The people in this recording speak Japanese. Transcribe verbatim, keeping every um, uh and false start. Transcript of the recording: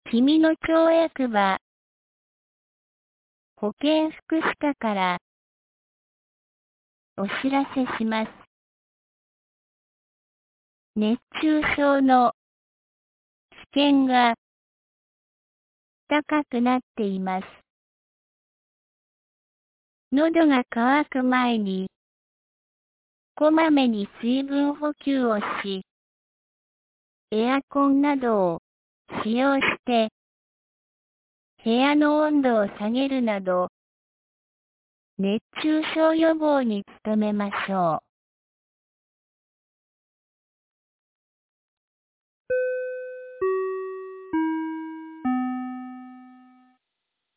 君の町役場保健福祉課からお知らせします。熱中症の危険が高くなっています。喉が渇く前にこまめに水分補給をし、エアコンなどを使用して部屋の温度を下げるなど熱中症予防に努めましょう。